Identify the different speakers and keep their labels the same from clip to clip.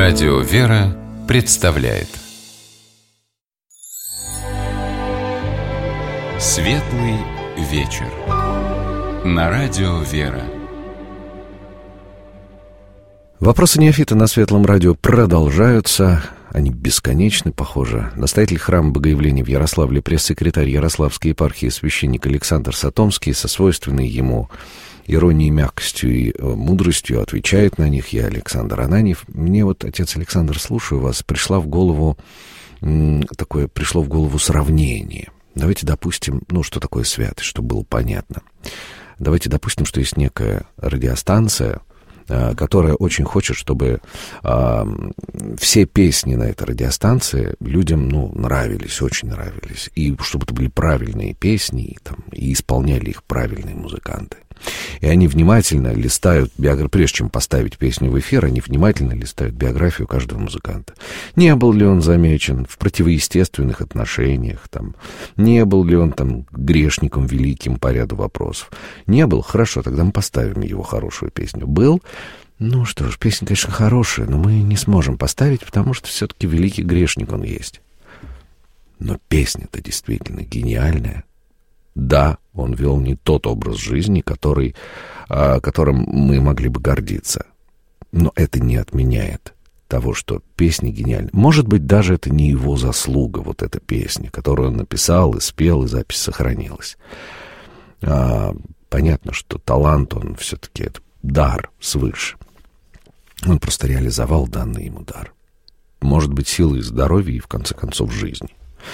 Speaker 1: Радио «Вера» представляет Светлый вечер на Радио «Вера».
Speaker 2: Вопросы неофита на Светлом радио продолжаются. Они бесконечны, похоже. Настоятель храма Богоявления в Ярославле, пресс-секретарь Ярославской епархии, священник Александр Сатомский, со свойственной ему иронией, мягкостью и мудростью отвечает на них. Я Александр Ананьев. Мне вот, отец Александр, слушаю вас, пришло в голову сравнение. Давайте допустим, что такое святость, чтобы было понятно. Давайте допустим, что есть некая радиостанция, которая очень хочет, чтобы все песни на этой радиостанции людям, нравились, очень нравились. И чтобы это были правильные песни, и исполняли их правильные музыканты. И они внимательно листают биографию, прежде чем поставить песню в эфир, они внимательно листают биографию каждого музыканта. Не был ли он замечен в противоестественных отношениях, не был ли он грешником великим по ряду вопросов. Не был? Хорошо, тогда мы поставим его хорошую песню. Был? Что ж, песня, конечно, хорошая, но мы не сможем поставить, потому что все-таки великий грешник он есть. Но песня-то действительно гениальная. Да, он вел не тот образ жизни, которым мы могли бы гордиться. Но это не отменяет того, что песня гениальна. Может быть, даже это не его заслуга, вот эта песня, которую он написал и спел, и запись сохранилась. Понятно, что талант, он все-таки это дар свыше. Он просто реализовал данный ему дар. Может быть, силы и здоровье, и, в конце концов, жизни.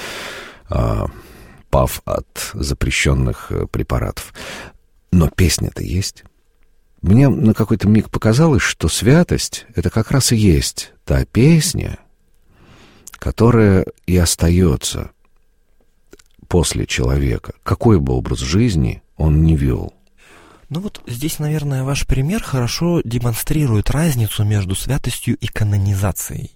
Speaker 2: Пав от запрещенных препаратов. Но песня-то есть. Мне на какой-то миг показалось, что святость — это как раз и есть та песня, которая и остается после человека, какой бы образ жизни он ни вел.
Speaker 3: Здесь, наверное, ваш пример хорошо демонстрирует разницу между святостью и канонизацией.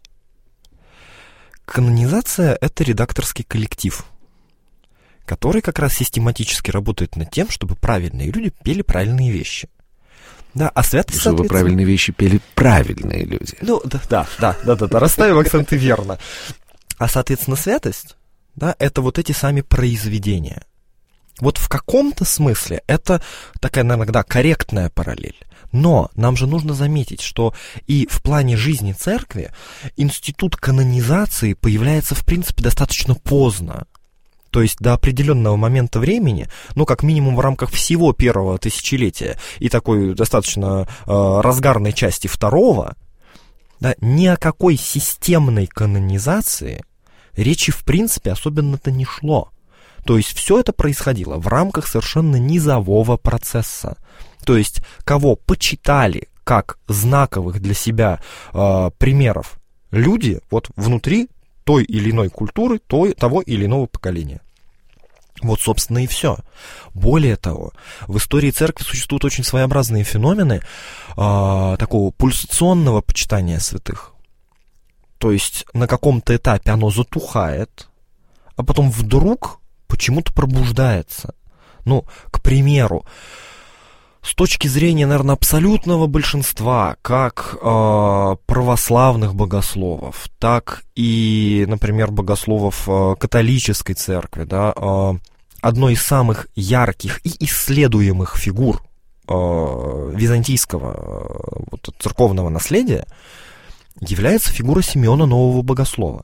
Speaker 3: Канонизация — это редакторский коллектив, который как раз систематически работает над тем, чтобы правильные люди пели правильные вещи. Да, а святость,
Speaker 2: чтобы правильные вещи пели правильные люди.
Speaker 3: Да, расставим акценты верно. А, соответственно, святость, да, это вот эти сами произведения. Вот в каком-то смысле это такая, наверное, корректная параллель. Но нам же нужно заметить, что и в плане жизни церкви институт канонизации появляется, в принципе, достаточно поздно. То есть до определенного момента времени, как минимум в рамках всего первого тысячелетия и такой достаточно разгарной части второго, да, ни о какой системной канонизации речи в принципе особенно-то не шло. То есть все это происходило в рамках совершенно низового процесса. То есть кого почитали как знаковых для себя примеров люди внутри той или иной культуры, того или иного поколения. Собственно, и все. Более того, в истории церкви существуют очень своеобразные феномены такого пульсационного почитания святых. То есть на каком-то этапе оно затухает, а потом вдруг почему-то пробуждается. К примеру, с точки зрения, наверное, абсолютного большинства, как православных богословов, так и, например, богословов католической церкви, да, одной из самых ярких и исследуемых фигур византийского церковного наследия является фигура Симеона Нового Богослова.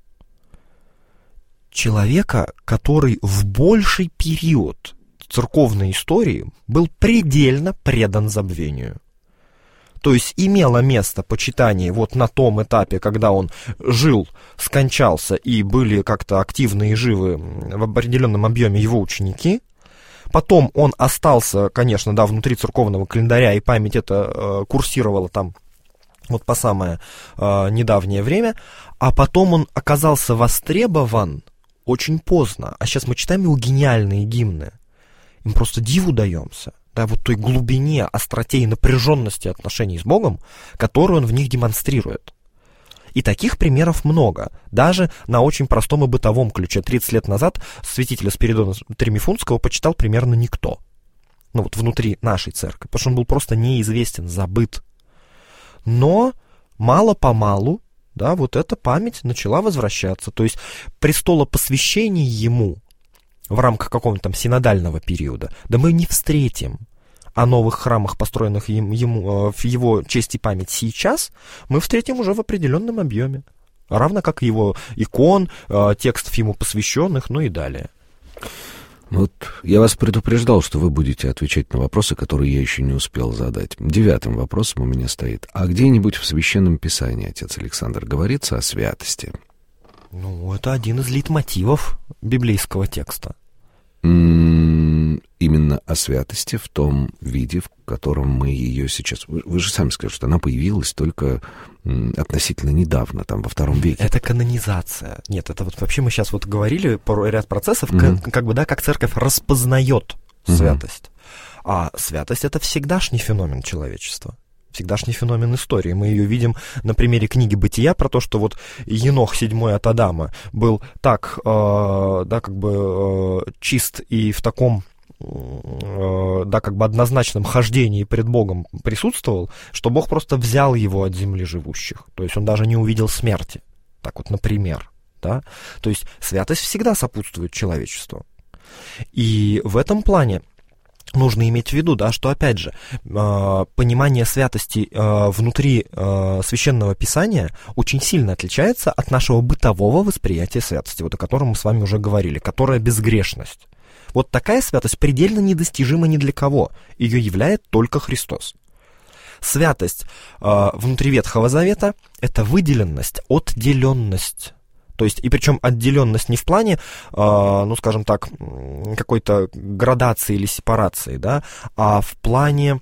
Speaker 3: Человека, который в больший период церковной истории был предельно предан забвению. То есть имело место почитание на том этапе, когда он жил, скончался, и были как-то активны и живы в определенном объеме его ученики. Потом он остался, конечно, внутри церковного календаря, и память эта курсировала там по самое недавнее время. А потом он оказался востребован очень поздно. А сейчас мы читаем его гениальные гимны. Им просто диву даемся. Да, той глубине, остроте и напряженности отношений с Богом, которую он в них демонстрирует. И таких примеров много. Даже на очень простом и бытовом ключе. 30 лет назад святителя Спиридона Тремифунтского почитал примерно никто. Внутри нашей церкви. Потому что он был просто неизвестен, забыт. Но мало-помалу, да, вот эта память начала возвращаться. То есть престолопосвящение ему в рамках какого-то там синодального периода, да мы не встретим. О новых храмах, построенных ему в его честь и память сейчас, мы встретим уже в определенном объеме. Равно как и его икон, текстов ему посвященных, ну и далее.
Speaker 2: Вот я вас предупреждал, что вы будете отвечать на вопросы, которые я еще не успел задать. 9-м вопросом у меня стоит. А где-нибудь в Священном Писании, отец Александр, говорится о святости?
Speaker 3: Ну, это один из лейтмотивов библейского текста.
Speaker 2: Именно о святости в том виде, в котором мы ее сейчас... Вы же сами сказали, что она появилась только относительно недавно, там, во II веке.
Speaker 3: Это канонизация. Нет, это вот вообще мы сейчас вот говорили про ряд процессов, как бы, да, как церковь распознает святость. А святость — это всегдашний феномен человечества. Всегдашний феномен истории. Мы ее видим на примере книги «Бытия» про то, что вот Енох, 7-й от Адама, был так, да, как бы чист и в таком, да, как бы однозначном хождении пред Богом присутствовал, что Бог просто взял его от земли живущих. То есть он даже не увидел смерти. Так вот, например. Да? То есть святость всегда сопутствует человечеству. И в этом плане нужно иметь в виду, да, что, опять же, понимание святости внутри Священного Писания очень сильно отличается от нашего бытового восприятия святости, вот о котором мы с вами уже говорили, которая безгрешность. Вот такая святость предельно недостижима ни для кого. Ее являет только Христос. Святость внутри Ветхого Завета — это выделенность, отделенность. То есть, и причем отделенность не в плане, ну, скажем так, какой-то градации или сепарации, да, а в плане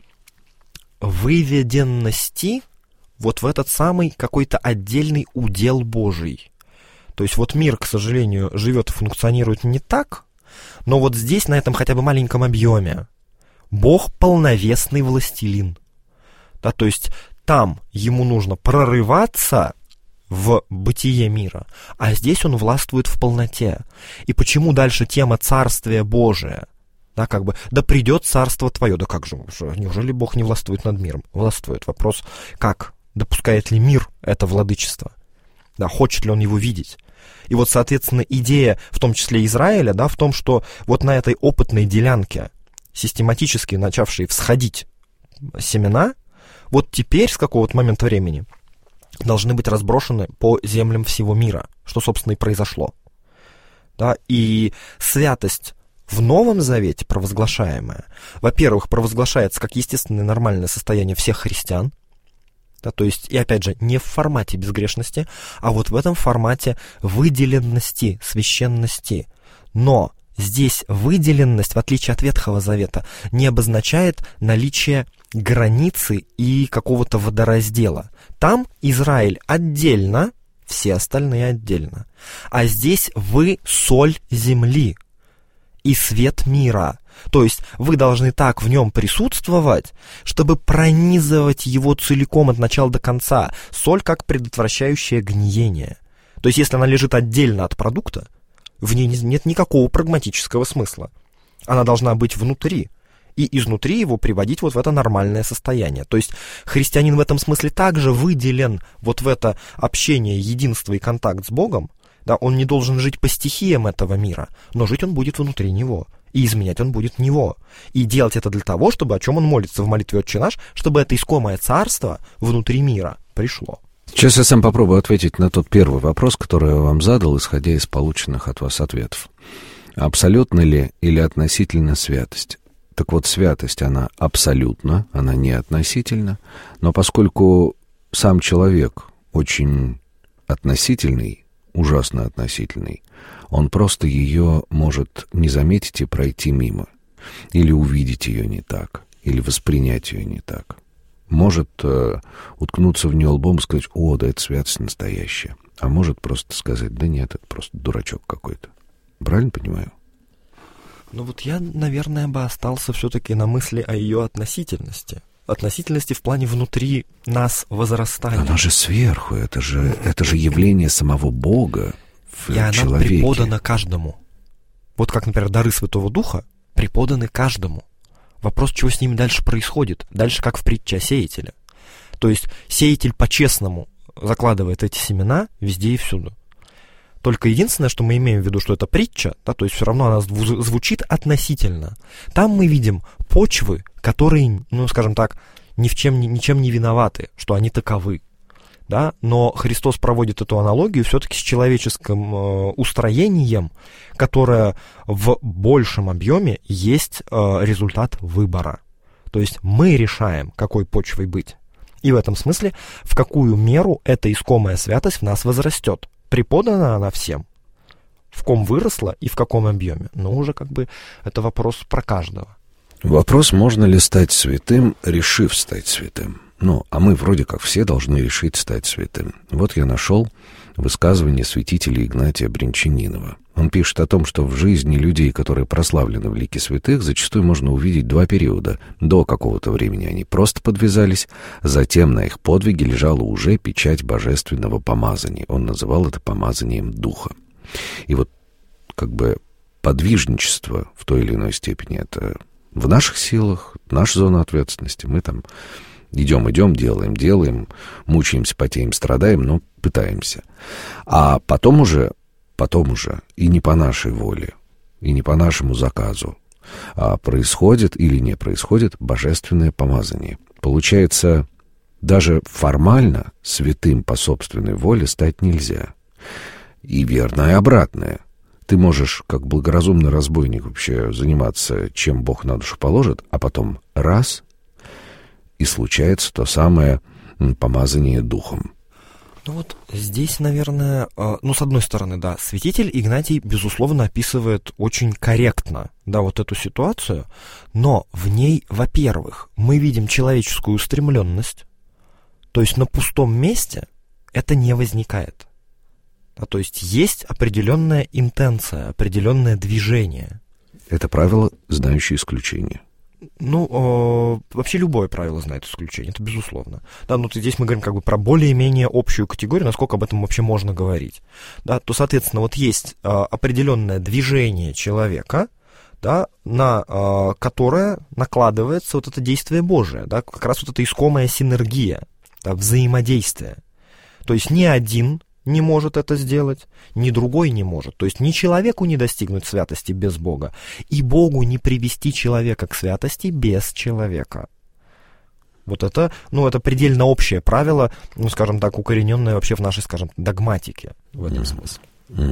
Speaker 3: выведенности вот в этот самый какой-то отдельный удел Божий. То есть вот мир, к сожалению, живет и функционирует не так, но вот здесь, на этом хотя бы маленьком объеме, Бог полновесный властелин. Да, то есть там ему нужно прорываться в бытие мира, а здесь он властвует в полноте. И почему дальше тема Царствия Божия? Да, как бы, да придет царство твое. Да как же, неужели Бог не властвует над миром? Властвует. Вопрос, как? Допускает ли мир это владычество? Да, хочет ли он его видеть? И вот, соответственно, идея, в том числе Израиля, да, в том, что вот на этой опытной делянке, систематически начавшие всходить семена, вот теперь, с какого-то момента времени, должны быть разброшены по землям всего мира, что, собственно, и произошло. Да? И святость в Новом Завете провозглашаемая, во-первых, провозглашается как естественное нормальное состояние всех христиан, да, то есть, и опять же, не в формате безгрешности, а вот в этом формате выделенности, священности. Но здесь выделенность, в отличие от Ветхого Завета, не обозначает наличие границы и какого-то водораздела. Там Израиль отдельно, все остальные отдельно. А здесь вы соль земли и свет мира. То есть вы должны так в нем присутствовать, чтобы пронизывать его целиком от начала до конца. Соль как предотвращающее гниение. То есть если она лежит отдельно от продукта, в ней нет никакого прагматического смысла. Она должна быть внутри. И изнутри его приводить вот в это нормальное состояние. То есть христианин в этом смысле также выделен вот в это общение, единство и контакт с Богом. Да, он не должен жить по стихиям этого мира, но жить он будет внутри него. И изменять он будет него. И делать это для того, чтобы, о чем он молится в молитве «Отче наш», чтобы это искомое царство внутри мира пришло.
Speaker 2: Сейчас я сам попробую ответить на тот первый вопрос, который я вам задал, исходя из полученных от вас ответов. Абсолютно ли или относительно святость? Так вот, святость, она абсолютна, она не относительна, но поскольку сам человек очень относительный, ужасно относительный, он просто ее может не заметить и пройти мимо, или увидеть ее не так, или воспринять ее не так. Может уткнуться в нее лбом и сказать: «О, да это святость настоящая», а может просто сказать: «Да нет, это просто дурачок какой-то». Правильно понимаю?
Speaker 3: Ну вот я, наверное, бы остался все-таки на мысли о ее относительности. Относительности в плане внутри нас возрастания.
Speaker 2: Она же сверху, это же явление самого Бога в человеке.
Speaker 3: И она преподана каждому. Вот как, например, дары Святого Духа преподаны каждому. Вопрос, чего с ними дальше происходит. Дальше как в притче о сеятеле. То есть сеятель по-честному закладывает эти семена везде и всюду. Только единственное, что мы имеем в виду, что это притча, да, то есть все равно она звучит относительно. Там мы видим почвы, которые, ну, скажем так, ничем не виноваты, что они таковы. Да? Но Христос проводит эту аналогию все-таки с человеческим устроением, которое в большем объеме есть результат выбора. То есть мы решаем, какой почвой быть. И в этом смысле, в какую меру эта искомая святость в нас возрастет. Преподана она всем. В ком выросла и в каком объеме. Но уже как бы это вопрос про каждого.
Speaker 2: Вопрос, можно ли стать святым, решив стать святым. Ну, а мы вроде как все должны решить стать святым. Вот я нашел высказывание святителя Игнатия Бринчанинова. Он пишет о том, что в жизни людей, которые прославлены в лике святых, зачастую можно увидеть два периода. До какого-то времени они просто подвязались, затем на их подвиге лежала уже печать божественного помазания. Он называл это помазанием духа. И вот как бы подвижничество в той или иной степени — это в наших силах, наша зона ответственности. Мы там идем, делаем, мучаемся, потеем, страдаем, но пытаемся. А потом уже и не по нашей воле, и не по нашему заказу, а происходит или не происходит божественное помазание. Получается, даже формально святым по собственной воле стать нельзя. И верно, и обратное. Ты можешь, как благоразумный разбойник, вообще заниматься, чем Бог на душу положит, а потом раз — и случается то самое помазание духом.
Speaker 3: Ну вот здесь, наверное, с одной стороны, да, святитель Игнатий, безусловно, описывает очень корректно, да, вот эту ситуацию, но в ней, во-первых, мы видим человеческую устремленность, то есть на пустом месте это не возникает. Да, то есть есть определенная интенция, определенное движение.
Speaker 2: Это правило, знающее исключение.
Speaker 3: Ну, вообще любое правило знает исключение, это безусловно. Да, но здесь мы говорим как бы про более-менее общую категорию, насколько об этом вообще можно говорить. Да, то, соответственно, вот есть определенное движение человека, да, на которое накладывается вот это действие Божие, да, как раз вот эта искомая синергия, да, взаимодействие. То есть ни один не может это сделать, ни другой не может. То есть ни человеку не достигнуть святости без Бога, и Богу не привести человека к святости без человека. Вот это, это предельно общее правило, скажем так, укорененное вообще в нашей, скажем, догматике в этом смысле.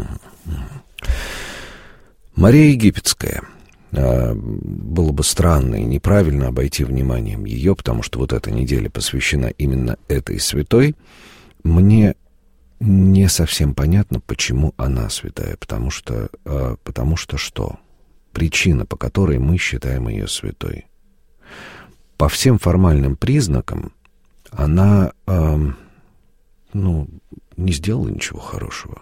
Speaker 2: Мария Египетская. Было бы странно и неправильно обойти вниманием ее, потому что вот эта неделя посвящена именно этой святой. Мне не совсем понятно, почему она святая, потому что что? Причина, по которой мы считаем ее святой. По всем формальным признакам она, не сделала ничего хорошего.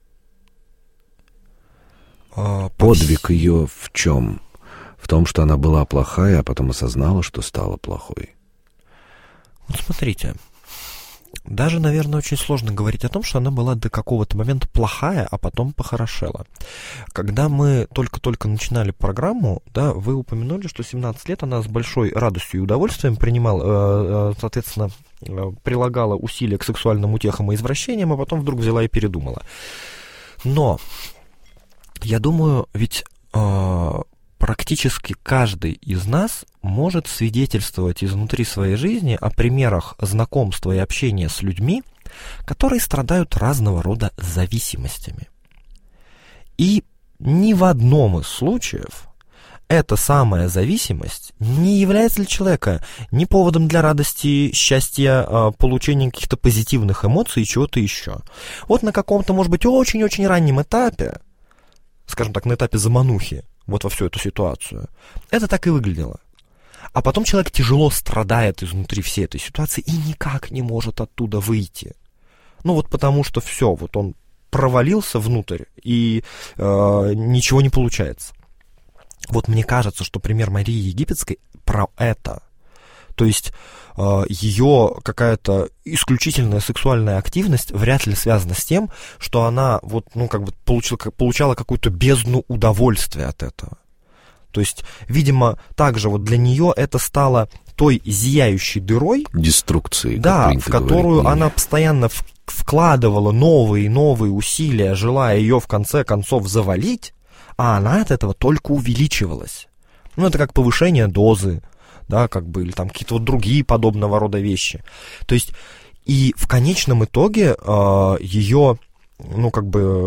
Speaker 2: Подвиг ее в чем? В том, что она была плохая, а потом осознала, что стала плохой.
Speaker 3: Вот смотрите. Даже, наверное, очень сложно говорить о том, что она была до какого-то момента плохая, а потом похорошела. Когда мы только-только начинали программу, да, вы упомянули, что 17 лет она с большой радостью и удовольствием соответственно, прилагала усилия к сексуальным утехам и извращениям, а потом вдруг взяла и передумала. Но я думаю, ведь практически каждый из нас может свидетельствовать изнутри своей жизни о примерах знакомства и общения с людьми, которые страдают разного рода зависимостями. И ни в одном из случаев эта самая зависимость не является для человека ни поводом для радости, счастья, получения каких-то позитивных эмоций и чего-то еще. Вот на каком-то, может быть, очень-очень раннем этапе, скажем так, на этапе заманухи, вот во всю эту ситуацию, это так и выглядело. А потом человек тяжело страдает изнутри всей этой ситуации и никак не может оттуда выйти. Вот потому что все, вот он провалился внутрь и ничего не получается. Вот мне кажется, что пример Марии Египетской про это. То есть ее какая-то исключительная сексуальная активность вряд ли связана с тем, что она получала какую-то бездну удовольствия от этого. То есть, видимо, также вот для нее это стало той зияющей дырой,
Speaker 2: деструкции,
Speaker 3: да, в которую она постоянно вкладывала новые и новые усилия, желая ее в конце концов завалить, а она от этого только увеличивалась. Ну, это как повышение дозы, да, как бы, или там какие-то вот другие подобного рода вещи. То есть, и в конечном итоге ее, ну, как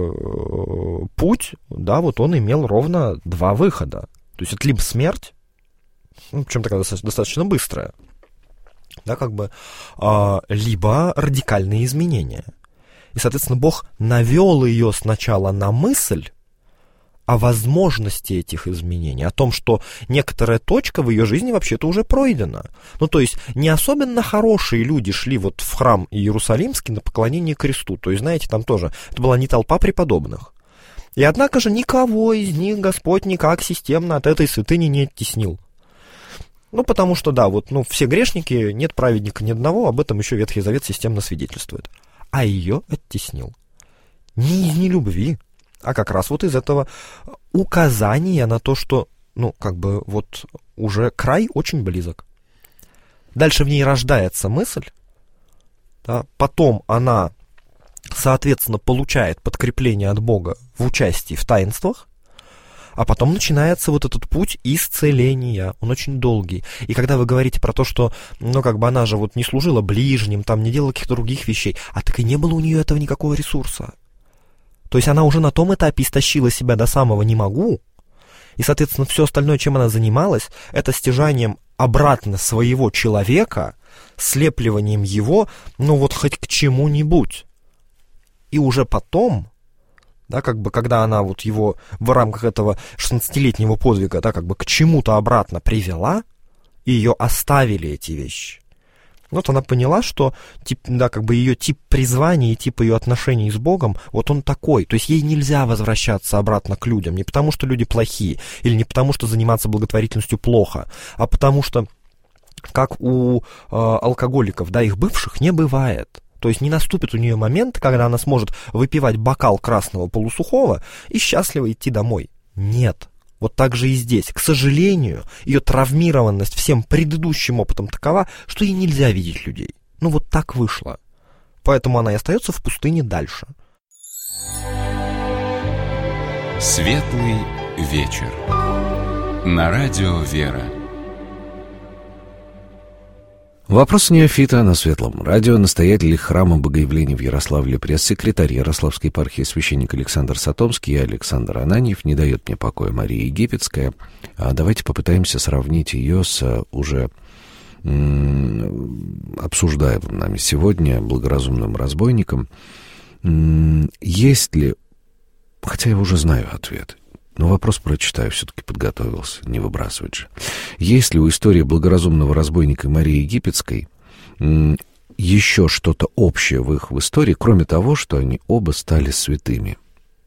Speaker 3: бы, путь, да, вот он имел ровно 2 выхода. То есть, это либо смерть, ну, причем такая достаточно быстрая, да, как бы, либо радикальные изменения. И, соответственно, Бог навел ее сначала на мысль о возможности этих изменений, о том, что некоторая точка в ее жизни вообще-то уже пройдена. Ну, то есть, не особенно хорошие люди шли вот в храм Иерусалимский на поклонение кресту. То есть, знаете, там тоже, это была не толпа преподобных. И, однако же, никого из них Господь никак системно от этой святыни не оттеснил. Ну, потому что, да, вот, ну, все грешники, нет праведника ни одного, об этом еще Ветхий Завет системно свидетельствует. А ее оттеснил. Не из нелюбви, а как раз вот из этого указания на то, что, ну, как бы вот уже край очень близок. Дальше в ней рождается мысль, да, потом она, соответственно, получает подкрепление от Бога в участии в таинствах, а потом начинается вот этот путь исцеления, он очень долгий. И когда вы говорите про то, что, ну, как бы она же вот не служила ближним, там, не делала каких-то других вещей, а так и не было у нее этого никакого ресурса. То есть она уже на том этапе истощила себя до самого «не могу», и, соответственно, все остальное, чем она занималась, это стяжанием обратно своего человека, слепливанием его, ну, вот хоть к чему-нибудь. И уже потом, да, как бы, когда она вот его в рамках этого 16-летнего подвига, да, как бы к чему-то обратно привела, и ее оставили эти вещи. Вот она поняла, что тип, да, как бы ее тип призвания и тип ее отношений с Богом, вот он такой. То есть ей нельзя возвращаться обратно к людям. Не потому, что люди плохие, или не потому, что заниматься благотворительностью плохо, а потому что, как у алкоголиков, да, их бывших не бывает. То есть не наступит у нее момент, когда она сможет выпивать бокал красного полусухого и счастливо идти домой. Нет. Вот так же и здесь. К сожалению, ее травмированность всем предыдущим опытом такова, что ей нельзя видеть людей. Ну вот так вышло. Поэтому она и остается в пустыне дальше.
Speaker 1: Светлый вечер. На радио «Вера».
Speaker 2: Вопрос неофита на Светлом радио. Настоятель храма Богоявления в Ярославле, пресс-секретарь Ярославской епархии священник Александр Сатомский и Александр Ананьев. Не дает мне покоя Мария Египетская. Давайте попытаемся сравнить ее с уже обсуждаемым нами сегодня благоразумным разбойником. Есть ли, хотя я уже знаю ответ, но вопрос прочитаю, все-таки подготовился, не выбрасывать же. Есть ли у истории благоразумного разбойника Марии Египетской еще что-то общее в их истории, кроме того, что они оба стали святыми?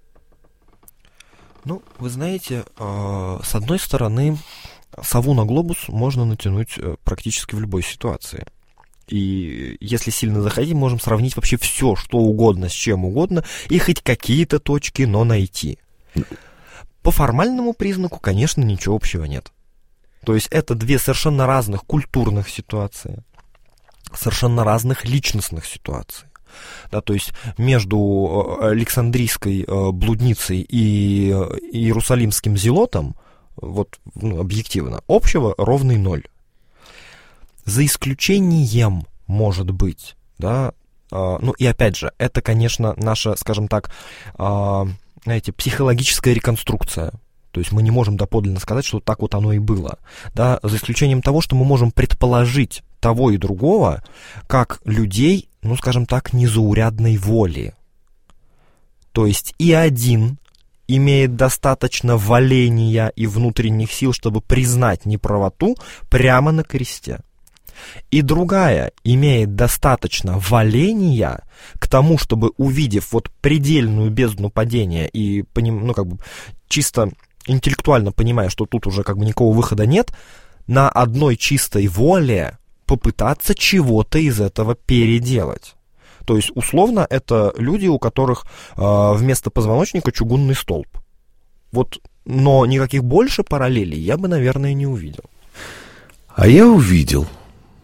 Speaker 3: Ну, вы знаете, с одной стороны, сову на глобус можно натянуть практически в любой ситуации. И если сильно захотим, можем сравнить вообще все, что угодно, с чем угодно, и хоть какие-то точки, но найти. По формальному признаку, конечно, ничего общего нет. То есть это две совершенно разных культурных ситуации, совершенно разных личностных ситуаций. Да, то есть между Александрийской блудницей и Иерусалимским зелотом, вот, ну, объективно, общего ровный 0. За исключением, может быть, да, ну и опять же, это, конечно, наша, скажем так, знаете, психологическая реконструкция. То есть мы не можем доподлинно сказать, что так вот оно и было. Да? За исключением того, что мы можем предположить того и другого, как людей, ну, скажем так, незаурядной воли. То есть и один имеет достаточно воления и внутренних сил, чтобы признать неправоту прямо на кресте. И другая имеет достаточно воления к тому, чтобы, увидев вот предельную бездну падения и, ну, как бы чисто интеллектуально понимая, что тут уже как бы никакого выхода нет, на одной чистой воле попытаться чего-то из этого переделать. То есть, условно, это люди, у которых вместо позвоночника чугунный столб. Вот, но никаких больше параллелей я бы, наверное, не увидел.
Speaker 2: А я увидел.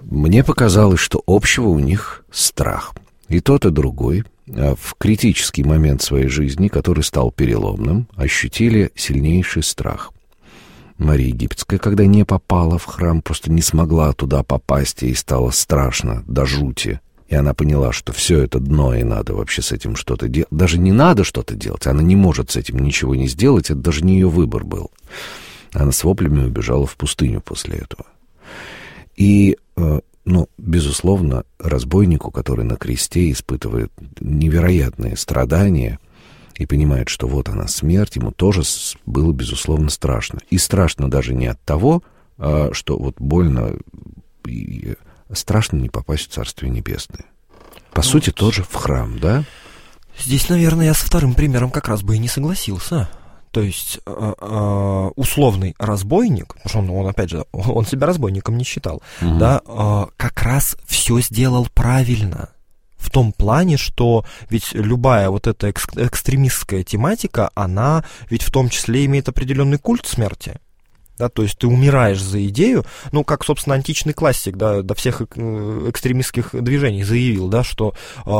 Speaker 2: мне показалось, что общего у них страх. И тот, и другой в критический момент своей жизни, который стал переломным, ощутили сильнейший страх. Мария Египетская, когда не попала в храм, просто не смогла туда попасть, ей стало страшно до жути. И она поняла, что все это дно, и надо вообще с этим что-то делать. Даже не надо что-то делать, она не может с этим ничего не сделать, это даже не ее выбор был. Она с воплями убежала в пустыню после этого. И, безусловно, разбойнику, который на кресте испытывает невероятные страдания и понимает, что вот она смерть, ему тоже было, безусловно, страшно. И страшно даже не от того, что вот больно, и страшно не попасть в Царствие Небесное. По сути, тоже в храм, да?
Speaker 3: Здесь, наверное, я со вторым примером как раз бы и не согласился. То есть условный разбойник, потому что он, опять же, он себя разбойником не считал, да, как раз все сделал правильно. В том плане, что ведь любая вот эта экстремистская тематика, она ведь в том числе имеет определенный культ смерти. Да, то есть ты умираешь за идею, как, собственно, античный классик, да, до всех экстремистских движений заявил, да, что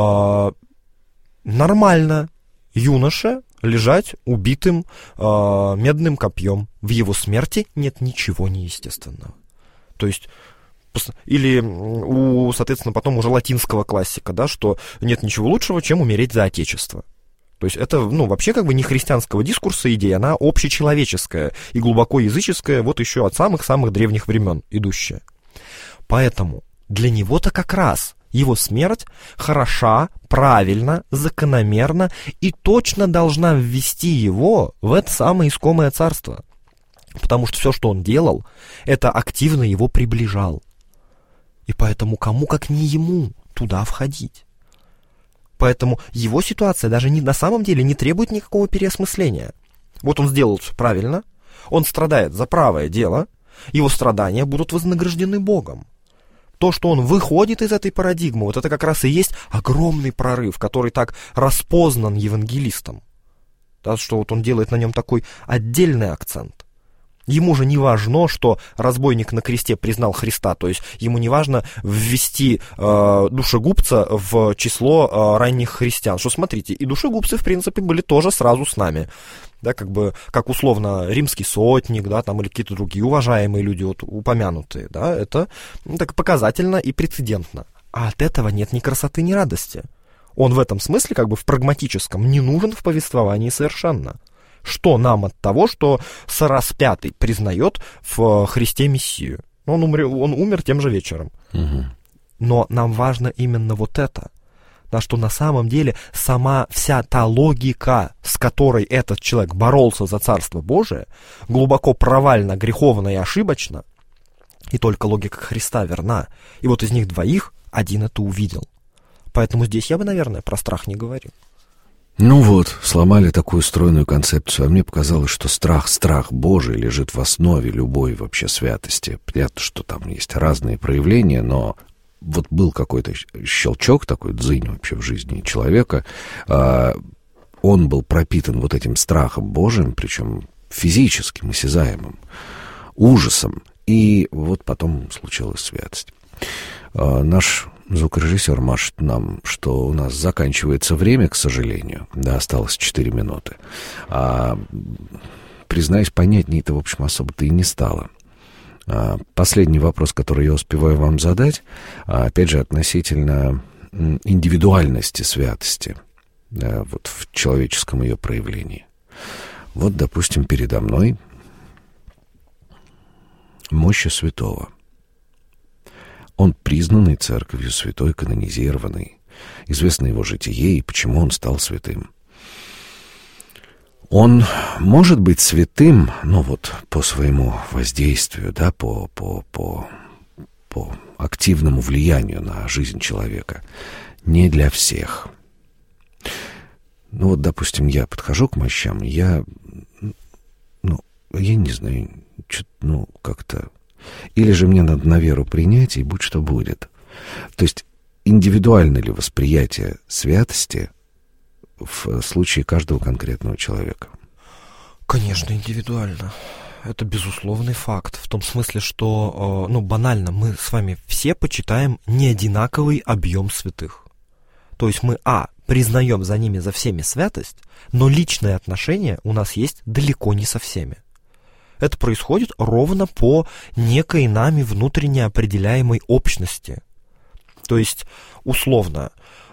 Speaker 3: нормально юноше лежать убитым медным копьем. В его смерти нет ничего неестественного. То есть, или соответственно, потом уже латинского классика, да, что нет ничего лучшего, чем умереть за отечество. То есть это, вообще как бы не христианского дискурса идея, она общечеловеческая и глубоко языческая, вот еще от самых-самых древних времен идущая. Поэтому для него-то как раз его смерть хороша, правильно, закономерна и точно должна ввести его в это самое искомое царство. Потому что все, что он делал, это активно его приближал. И поэтому кому, как не ему, туда входить. Поэтому его ситуация даже на самом деле не требует никакого переосмысления. Вот он сделал все правильно, он страдает за правое дело, его страдания будут вознаграждены Богом. То, что он выходит из этой парадигмы, вот это как раз и есть огромный прорыв, который так распознан евангелистом. Да, что вот он делает на нем такой отдельный акцент. Ему же не важно, что разбойник на кресте признал Христа, то есть ему не важно ввести душегубца в число ранних христиан. Что смотрите, и душегубцы, в принципе, были тоже сразу с нами. Да, как условно римский сотник, да, там, или какие-то другие уважаемые люди, вот, упомянутые, да, это так показательно и прецедентно. А от этого нет ни красоты, ни радости. Он в этом смысле, в прагматическом, не нужен в повествовании совершенно. Что нам от того, что сораспятый признает в Христе Мессию? Он умер тем же вечером.
Speaker 2: Угу.
Speaker 3: Но нам важно именно вот это. Да, что на самом деле сама вся та логика, с которой этот человек боролся за Царство Божие, глубоко провальна, греховна и ошибочна, и только логика Христа верна. И вот из них двоих один это увидел. Поэтому здесь я бы, наверное, про страх не говорил.
Speaker 2: Сломали такую стройную концепцию, а мне показалось, что страх Божий лежит в основе любой вообще святости. Понятно, что там есть разные проявления, но вот был какой-то щелчок, такой дзынь вообще в жизни человека, он был пропитан вот этим страхом Божиим, причем физическим, осязаемым, ужасом, и вот потом случилась святость. Наш звукорежиссер машет нам, что у нас заканчивается время, к сожалению. Да, осталось 4 минуты. Признаюсь, понятнее-то, в общем, особо-то и не стало. Последний вопрос, который я успеваю вам задать, опять же, относительно индивидуальности святости, да, вот в человеческом ее проявлении. Вот, допустим, передо мной мощи святого. Он признанный церковью святой, канонизированный. Известно его житие и почему он стал святым. Он может быть святым, по своему воздействию, да, по активному влиянию на жизнь человека. Не для всех. Допустим, я подхожу к мощам, я не знаю, как-то... Или же мне надо на веру принять, и будь что будет. То есть индивидуально ли восприятие святости в случае каждого конкретного человека?
Speaker 3: Конечно, индивидуально. Это безусловный факт, в том смысле, что, банально, мы с вами все почитаем неодинаковый объем святых. То есть мы, признаем за ними, за всеми святость, но личные отношения у нас есть далеко не со всеми. Это происходит ровно по некой нами внутренне определяемой общности. То есть, условно,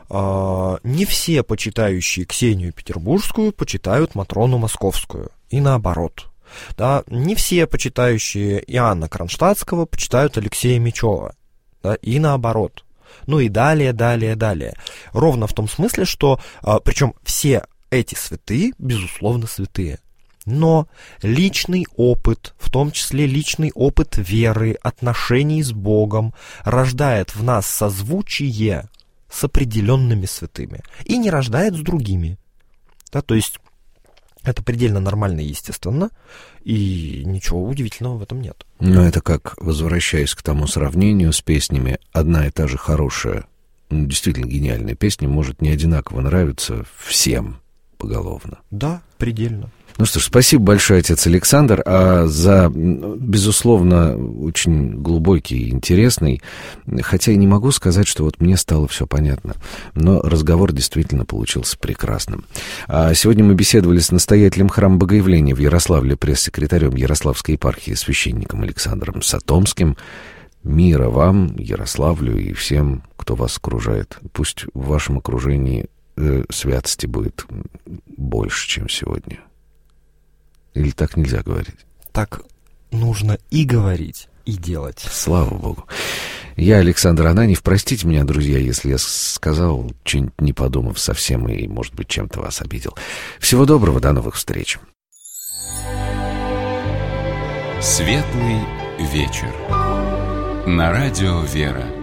Speaker 3: не все почитающие Ксению Петербургскую почитают Матрону Московскую, и наоборот. Да, не все почитающие Иоанна Кронштадтского почитают Алексея Мечева, да, и наоборот. Ну и далее. Ровно в том смысле, что, причем все эти святые, безусловно, святые. Но личный опыт, в том числе личный опыт веры, отношений с Богом, рождает в нас созвучие с определенными святыми и не рождает с другими. Да, то есть это предельно нормально и естественно, и ничего удивительного в этом нет.
Speaker 2: Но это как, возвращаясь к тому сравнению с песнями, одна и та же хорошая, действительно гениальная песня может не одинаково нравиться всем поголовно.
Speaker 3: Да, предельно.
Speaker 2: Ну что ж, спасибо большое, отец Александр, за, безусловно, очень глубокий и интересный, хотя и не могу сказать, что вот мне стало все понятно, но разговор действительно получился прекрасным. Сегодня мы беседовали с настоятелем храма Богоявления в Ярославле, пресс-секретарем Ярославской епархии, священником Александром Сатомским. Мира вам, Ярославлю и всем, кто вас окружает. Пусть в вашем окружении святости будет больше, чем сегодня. Или так нельзя говорить?
Speaker 3: Так нужно и говорить, и делать.
Speaker 2: Слава Богу. Я Александр Ананьев. Простите меня, друзья, если я сказал что-нибудь не подумав совсем и, может быть, чем-то вас обидел. Всего доброго, до новых встреч.
Speaker 1: Светлый вечер. На радио «Вера».